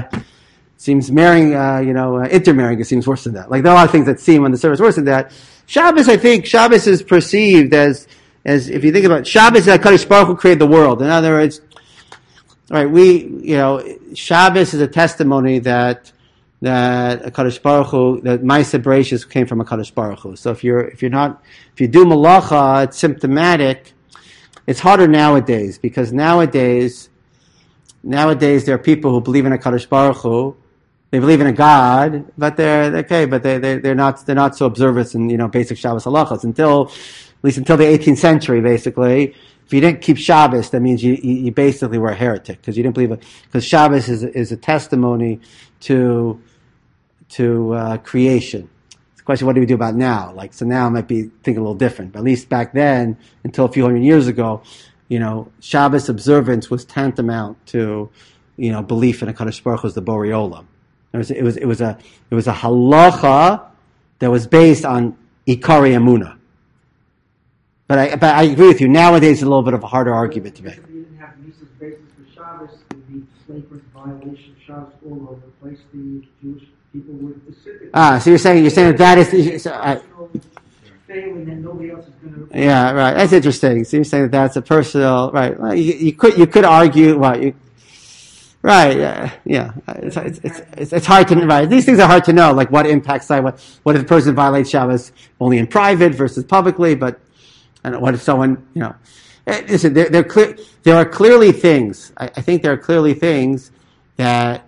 marrying intermarrying it seems worse than that. Like there are a lot of things that seem on the surface worse than that. Shabbos, I think Shabbos is perceived as if you think about it, Shabbos is that Kadosh Baruch Hu created the world. In other words. Right, Shabbos is a testimony that a Kadosh Baruch Hu, that Ma'aseh Bereishis came from a Kadosh Baruch Hu. So if you do malacha, it's symptomatic. It's harder nowadays because nowadays there are people who believe in a Kadosh Baruch Hu. They believe in a God, but they're not so observant in basic Shabbos halachas at least until the 18th century, basically. If you didn't keep Shabbos, that means you basically were a heretic because you didn't believe it. Because Shabbos is a testimony to creation. It's a question: what do we do about now? So now I might be thinking a little different. But at least back then, until a few hundred years ago, Shabbos observance was tantamount to belief in a Kadosh Baruch Hu as the Borei Olam. It was a halacha that was based on Ikari Emunah. But I agree with you. Nowadays, it's a little bit of a harder argument to make. If you didn't have Mises basis for Shabbos, it would be flagrant violation of Shabbos all over the place. The Jewish people would specifically. So you're saying that is. Failing, and nobody else is going to. Yeah, right. That's interesting. So you're saying that's a personal right. Well, you could argue right. Yeah. It's hard to right. These things are hard to know. Like what impacts what if the person violates Shabbos only in private versus publicly, but. And what if someone, listen, there are clearly things, I think there are clearly things that,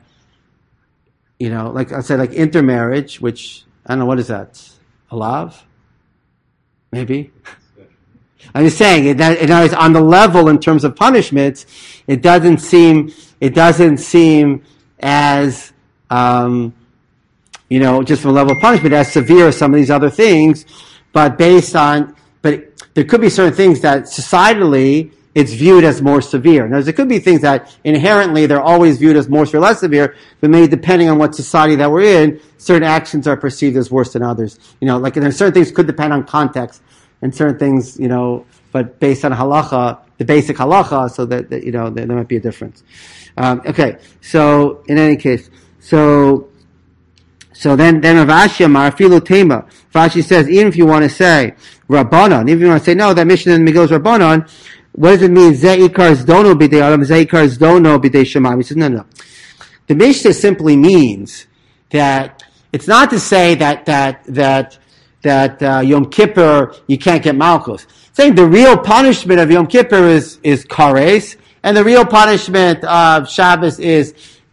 like I said, like intermarriage, which, I don't know, what is that? Alav? Maybe? I'm just saying, it's on the level in terms of punishments, it doesn't seem as, just from a level of punishment as severe as some of these other things, but there could be certain things that societally it's viewed as more severe. Now, there could be things that inherently they're always viewed as more severe, less severe, but maybe depending on what society that we're in, certain actions are perceived as worse than others. Like there's certain things could depend on context, and certain things, but based on halacha, the basic halacha, so that there might be a difference. Okay, so in any case, so then Rav Ashi Amar Afilu Tema. Rashi says, even if you want to say Rabbanon, even if you want to say no, that Mishnah in Megillah is Rabbanon, what does it mean? Ze'ikar zdono b'dei adam, ze'ikar zdono b'dei shemaim. He says, no. The Mishnah simply means that it's not to say that Yom Kippur you can't get malchus. It's saying the real punishment of Yom Kippur is kares, and the real punishment of Shabbos is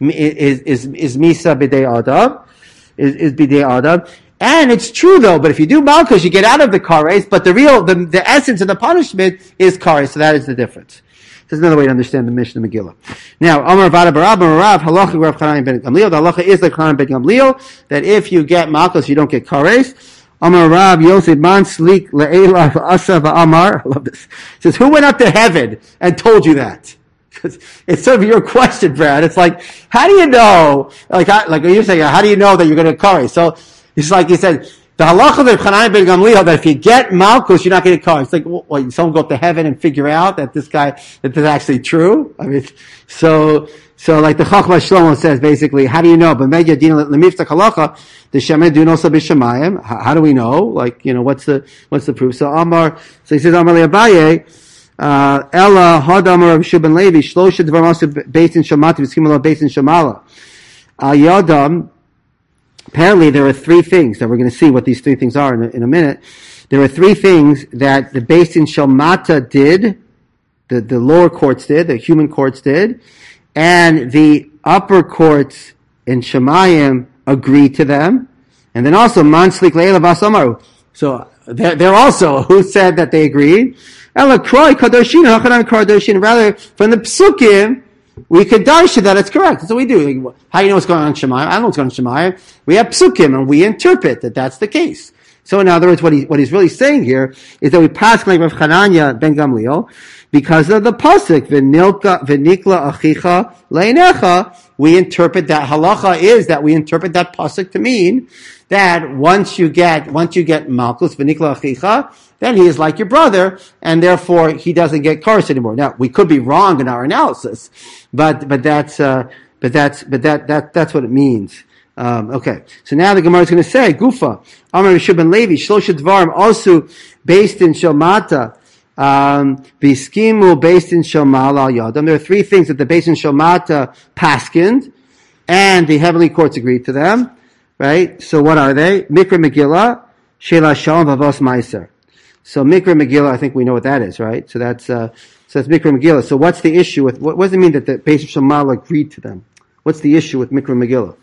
misa b'dei adam, is b'dei adam. And it's true though, but if you do malchus, you get out of the kares, but the essence of the punishment is kares, so that is the difference. There's another way to understand the Mishnah Megillah. Now, Amar Vada Barab, Rav, halacha Rav Chanan ben Gamliel, the halacha is like Chanan ben Gamliel, that if you get malchus, you don't get kares. Amar Rav Yosef man slik le'elav asa va'amar, I love this. It says, who went up to heaven and told you that? It's sort of your question, Brad. It's like, how do you know, like you're saying, how do you know that you're going to kares? So, it's like he said, the halacha of Chanan ben Gamliel, that if you get malchus, you're not going to kares. It's like, what, someone go up to heaven and figure out that this is actually true? I mean, so like the Chachma Shlomo says, basically, how do you know? But Medya Din Lemiftak halacha, the Shemed do also b'Shemayim. How do we know? Like, what's the proof? So he says, Amar le'Abaye, Ella Hadamar of Shub ben Levi, Shlosha Dvar Masu Beis in Shamati, V'Skimala Beis in Shamala. Al Yadam. Apparently, there are three things that we're going to see what these three things are in a minute. There are three things that the Beis Din Shalmata did, the lower courts did, the human courts did, and the upper courts in Shemayim agreed to them, and then also Manslik Leila Vasamaru. So they're also who said that they agreed. Ela Kroi Kadoshin Hachanan Kadoshin. Rather, from the Psukim, we could darsha that it's correct. That's what we do. How do you know what's going on in Shemayim? I don't know what's going on in Shemayim. We have psukim, and we interpret that that's the case. So in other words, what he's really saying here is that we pass like Rav Chananya ben Gamliel because of the pasuk v'nikla achicha leinecha. We interpret that halacha is that we interpret that pasuk to mean that once you get malchus v'nikla achicha, then he is like your brother, and therefore he doesn't get kares anymore. Now we could be wrong in our analysis, but that's what it means. Okay, so now the Gemara is going to say, Gufa, Amar Rishub ben Levi, Shlosha Dvarim, also based in Shalmata, Biskimu based in Shalmal al Yadam. There are three things that the Beis Din Shalmata paskind, and the heavenly courts agreed to them, right? So what are they? Mikra Megillah, Sheila Shalom Vavos Meiser. So Mikra Megillah, I think we know what that is, right? So that's Mikra Megillah. So what's the issue with, what does it mean that the Beis Din Shalmata agreed to them? What's the issue with Mikra Megillah?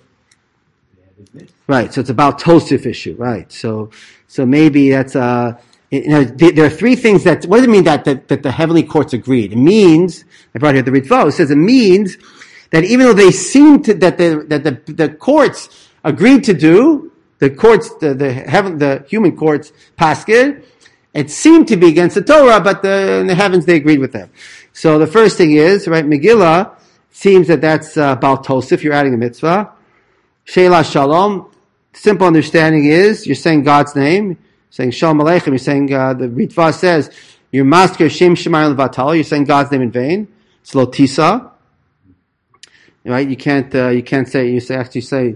Right, so it's about Tosif issue, right? So maybe that's there are three things that. What does it mean that the heavenly courts agreed? It means, I brought here the Ritva. It says it means that even though they seem to that the courts agreed to do, the human courts paskin, it seemed to be against the Torah, but in the heavens they agreed with them. So the first thing is, right, Megillah seems that's about Tosif. You're adding a mitzvah. Sheila Shalom, simple understanding is, you're saying God's name, you're saying Shalom Aleichem, you're saying, the Ritva says, you're masker Shem Shemayim Levatala, you're saying God's name in vain. It's Lotisa. Right? You can't say, you say Shami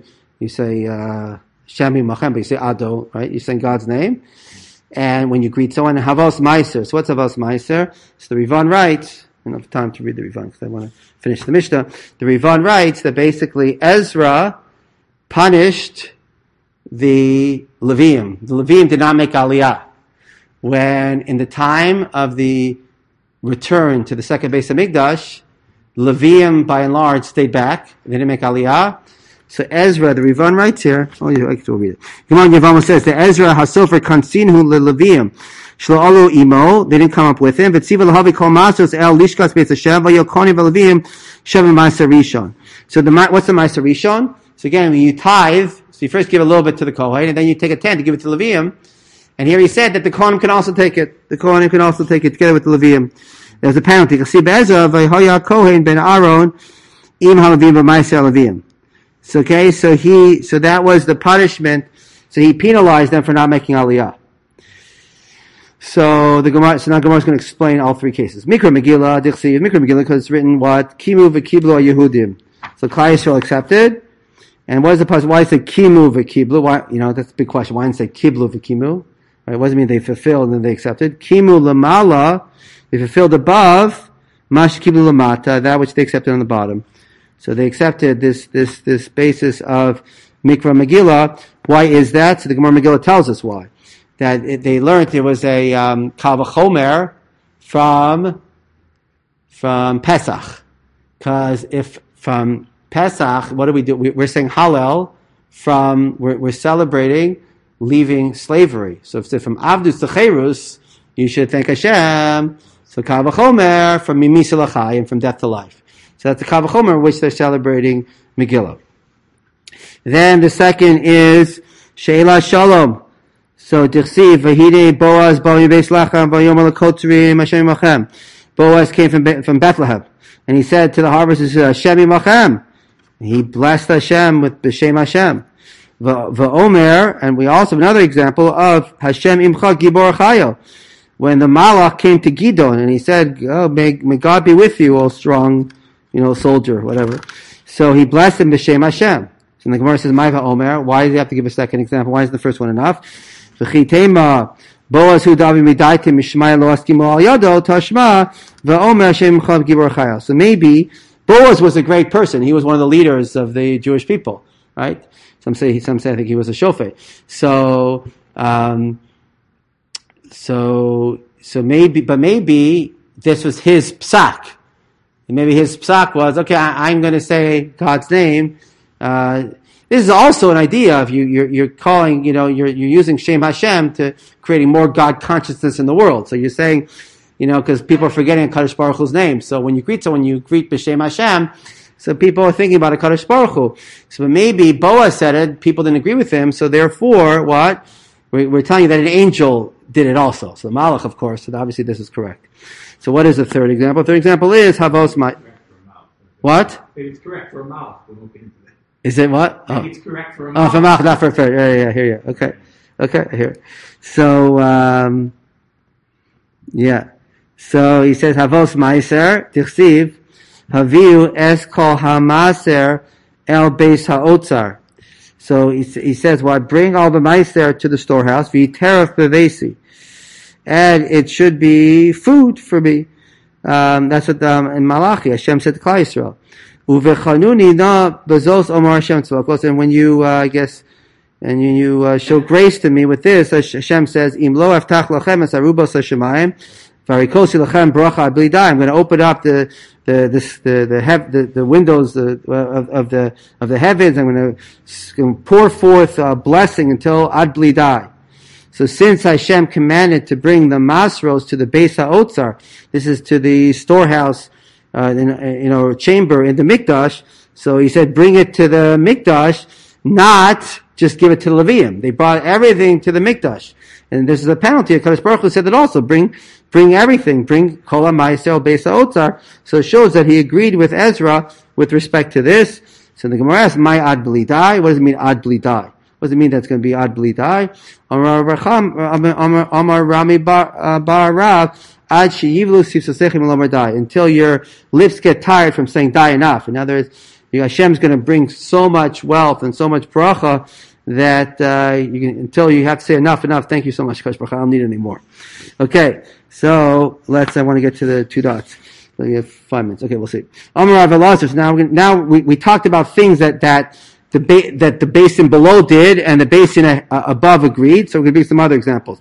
Machem, but you say Ado, right? You're saying God's name. And when you greet someone, Havos Meiser. So what's Havos Meiser? So the Rivan writes, I don't have time to read the Rivan because I want to finish the Mishnah. The Rivan writes that basically Ezra punished the Levium. The Levium did not make Aliyah. When in the time of the return to the second Beis Hamikdash, Levium by and large stayed back. They didn't make Aliyah. So Ezra, the Rivan writes here, I can read it. Gemara Yevama says that Ezra Hasofer Kansinhu leLevium. Shlo Alu Imo, they didn't come up with him. V'tziva Lahavi Kol Masos El Lishkas Beis Hashem V'Yokoni V'Levium Shavim Ma'aser Rishon. So what's the Ma'aser Rishon? So again, when you tithe, so you first give a little bit to the Kohen, and then you take a tenth to give it to Levium. And here he said that the Kohanim can also take it. The Kohanim can also take it together with the Levium. There's a penalty. So Kohen ben Aaron im haLevim b'ma'aser Levium. So okay, so that was the punishment. So he penalized them for not making Aliyah. So now Gemara is going to explain all three cases. Mikra Megillah, Dichsiv, Mikra Megillah, because it's written what? Kimu v'kiblu Yehudim. So Klal Yisrael accepted. And what is the passage? Why is it Kimu v'kiblu? Why, that's a big question. Why didn't it say Kiblu v'kimu? Right? What does it mean they fulfilled and then they accepted? Kimu lamala, they fulfilled above, Mash kiblu lamata, that which they accepted on the bottom. So they accepted this basis of Mikra Megillah. Why is that? So the Gemara Megillah tells us why. That they learned there was a Kal V'chomer from Pesach. Because if from Pesach, what do? We're saying Hallel we're celebrating leaving slavery. So if it's from Avdus to Cherus, you should thank Hashem. So Kal V'chomer from Mimisa L'chai, from death to life. So that's the Kal V'chomer which they're celebrating Megillah. Then the second is Sheila Shalom. So Dichsiv Vahide Boaz Ba'Yim Beis Lachem V'Yomer L'Kotrim Hashem Imachem. Boaz came from Bethlehem, and he said to the harvesters, Hashem Imachem. He blessed Hashem with B'Shem Hashem. V'Omer, and we also have another example of Hashem Imcha Gibor Chayo. When the Malach came to Gidon, and he said, may God be with you, O strong, soldier, whatever. So he blessed him B'Shem Hashem. So the Gemara says, Maiva Omer, why does he have to give a second example? Why isn't the first one enough? Boaz hu Davi midaitim mishmaya lo askimo al yado tashma va'omer Hashem chav gibor chayil. So maybe Boaz was a great person. He was one of the leaders of the Jewish people, right? Some say I think he was a shofet. So maybe this was his psak. Maybe his psak was, okay, I'm going to say God's name. This is also an idea of you're calling, you're using Shem Hashem to creating more God consciousness in the world. So you're saying, because people are forgetting Kadosh Baruch Hu's name. So when you greet someone, you greet B'Shem Hashem. So people are thinking about a Kadosh Baruch Hu. So maybe Boaz said it, people didn't agree with him. So therefore, what? We're telling you that an angel did it also. So the Malach, of course. So obviously this is correct. So what is the third example? The third example is Havos Ma. What? It's correct for a mouth. We'll look into that. Is it what? Oh. It's correct for a mouth. Oh, for mouth, not for a third. Yeah, here you. Okay, here. So, yeah. So he says, Havos Maiser, Tichsiv, Haviu es kol hamaser el beis ha'otzar. So he says, bring all the Maiser to the storehouse, v'yiteref bevesi. And it should be food for me. That's what in Malachi Hashem said to Klal Yisrael. Uvechanuni na bezos omar Hashem tzvakos. And when you, you show grace to me with this, Hashem says, Im lo aftach lachem es arubos hashemayim, varikosi lachem bracha ablidai. I'm going to open up the windows of the heavens. I'm going to pour forth blessing until ad blidai. So since Hashem commanded to bring the masros to the Beis HaOtzar, this is to the storehouse, chamber in the Mikdash. So he said, bring it to the Mikdash, not just give it to the Levium. They brought everything to the Mikdash. And this is a penalty. HaKadosh Baruch Hu said that also, bring everything, bring Kol HaMaaseh Beis HaOtzar. So it shows that he agreed with Ezra with respect to this. So the Gemara asks, my ad blidai? What does it mean ad blidai? What does it mean that's going to be ad blidai? Amar Rami Bar Rav, ad sheyivlu sifsosechim lomar dai, until your lips get tired from saying die enough. In other words, Hashem's going to bring so much wealth and so much bracha that until you have to say enough. Thank you so much, Kadosh Baruch Hu. I don't need any more. Okay, so I want to get to the 2 dots. We have 5 minutes. Okay, we'll see. Amar Rav Elazar. Now we talked about things that the basin below did and the basin above agreed. So we're going to be some other examples.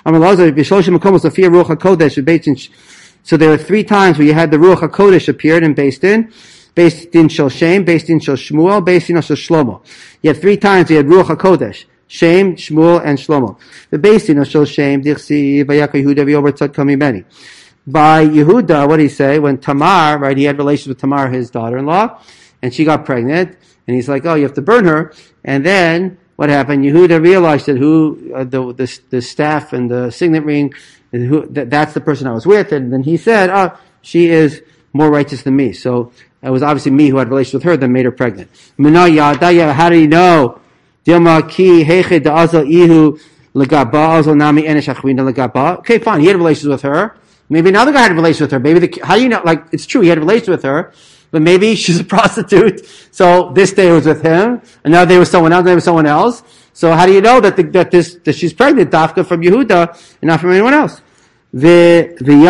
So there were 3 times where you had the Ruach HaKodesh appeared in Beis Din Shel Shem, Beis Din Shel Shmuel, Beis Din Shel Shlomo. You had 3 times you had Ruach HaKodesh, Shem, Shmuel, and Shlomo. The Beis Din Shel Shem, Dichsi, Vayaka Yehuda v'Yomer Tzad Kamimeni. By Yehuda, what did he say? When Tamar, right, he had relations with Tamar, his daughter-in-law, and she got pregnant. And he's like, oh, you have to burn her. And then what happened? Yehuda realized that the staff and the signet ring, that's the person I was with, and then he said, she is more righteous than me. So it was obviously me who had relations with her that made her pregnant. How do you know? Okay, fine. He had relations with her. Maybe another guy had relations with her. How do you know? Like, it's true, he had relations with her, but maybe she's a prostitute. So this day was with him, another day was someone else, another day was someone else. So how do you know that she's pregnant, Dafka, from Yehuda and not from anyone else? So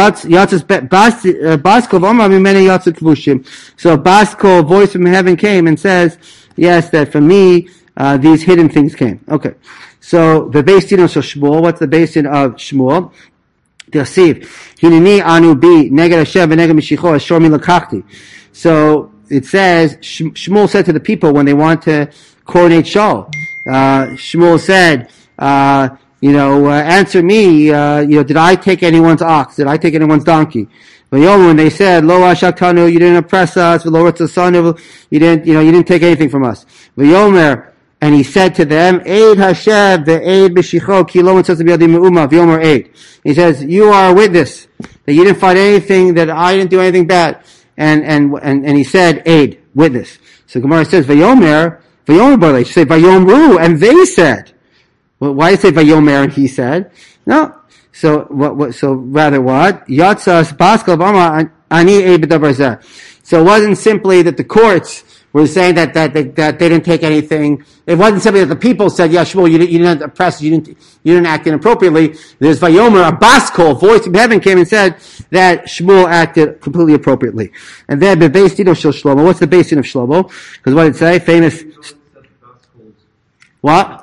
Baskol, voice from heaven came and says, yes, that for me, these hidden things came. Okay. So the Beis Din of Shmuel, what's the Beis Din of Shmuel? So it says, Shmuel said to the people when they want to coronate Shaul, Shmuel said, answer me, did I take anyone's ox? Did I take anyone's donkey? When they said, Lo ashakanu, you didn't oppress us, you didn't take anything from us. And he said to them, Eid Hashem, the Eid B'shicho, ki lo mitzvah b'yadim me'uma, v'yomer Eid. He says, you are a witness that you didn't find anything, that I didn't do anything bad. And he said, Eid, witness. So Gemara says, V'yomer Barley. You say, V'yomru, and they said. Well, why did it say V'yomer and he said? No. So rather what? Yatzas Baskal Bama Ani Eid B'davar Zeh. So it wasn't simply that the courts were saying that they didn't take anything. It wasn't simply that the people said, yeah, Shmuel, you didn't oppress, you didn't act inappropriately. There's Vayomer, a Baskol, voice from heaven came and said that Shmuel acted completely appropriately. And then the Beis Din of Shlomo. What's the Beis Din of Shlomo? Because what did it say? Famous. What?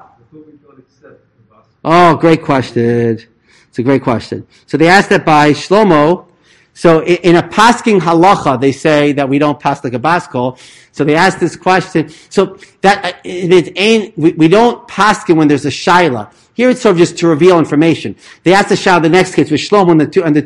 Oh, great question. It's a great question. So they asked that by Shlomo. So in a pasking halacha, they say that we don't pass like a baskol. So they asked this question. So that we don't paskin when there's a shaila. Here it's sort of just to reveal information. They asked the shaila the next case with Shlomo and the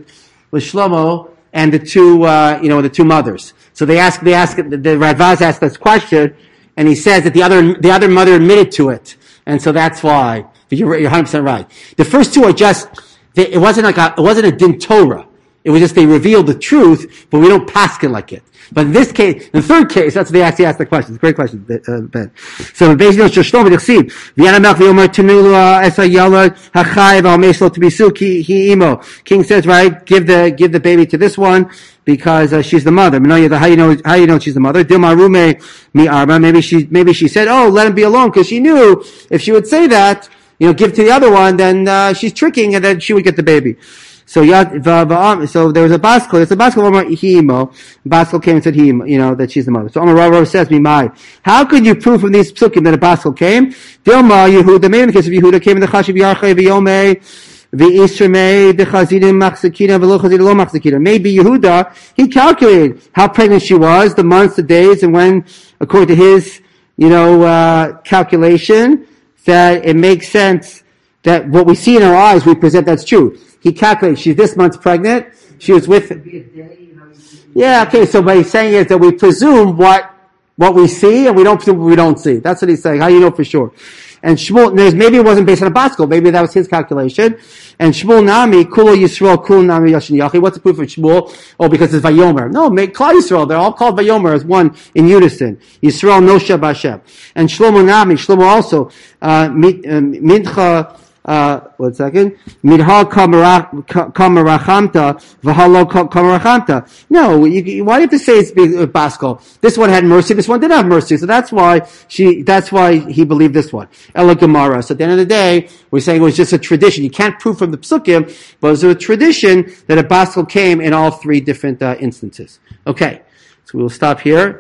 two mothers. So the Radvaz asked this question, and he says that the other mother admitted to it, and so that's why. But you're 100% right. The first two are just. It wasn't a din Torah. It was just they revealed the truth, but we don't paskin like it. But in this case, the third case, that's they actually asked the question. It's a great question, Ben. So basically, Shlomo Dichsiv, V'yanamelch v'yomer tenulu esa yalad hachai v'almeislo t'bisu ki imo. King says, right, give the baby to this one because she's the mother. How you know she's the mother? Dilmarume mi arba. Maybe she said, oh, let him be alone because she knew if she would say that, give to the other one, then she's tricking and then she would get the baby. So there was a Baskol. It's a Baskol Omar Himo. Baskol came and said that she's the mother. So Omar Rav says, how could you prove from these psukim that a Baskol came? Dilma Yehuda, maybe in the case of Yehuda, came in the Chashiv Yarchei V'yomei V'isrmei D'chazidim Machzekina V'lo Chazidim Lo Machzekina. Maybe Yehuda, he calculated how pregnant she was, the months, the days, and when, according to his, calculation, that it makes sense that what we see in our eyes, we present that's true. He calculated, she's this month's pregnant, she was with... Yeah, okay, so what he's saying is that we presume what we see, and we don't presume what we don't see. That's what he's saying. How do you know for sure? And Shmuel, maybe it wasn't based on a Baskol, maybe that was his calculation. And Shmuel Nami, Kulo Yisrael, Kul Nami Yashin Yachi. What's the proof of Shmuel? Oh, because it's Vayomer. No, Klal Yisrael, they're all called Vayomer as one in unison. Yisrael Nosha Bashem. And Shlomo Nami, Shlomo also, Mincha, 1 second. Midhal kamarachamta, v'halo kamarachamta. No, why do you have to say it's Baskol? This one had mercy, this one didn't have mercy. So that's why he believed this one. Ela Gemara. So at the end of the day, we're saying it was just a tradition. You can't prove from the psukim, but it was a tradition that a Baskol came in all three different instances. Okay. So we'll stop here.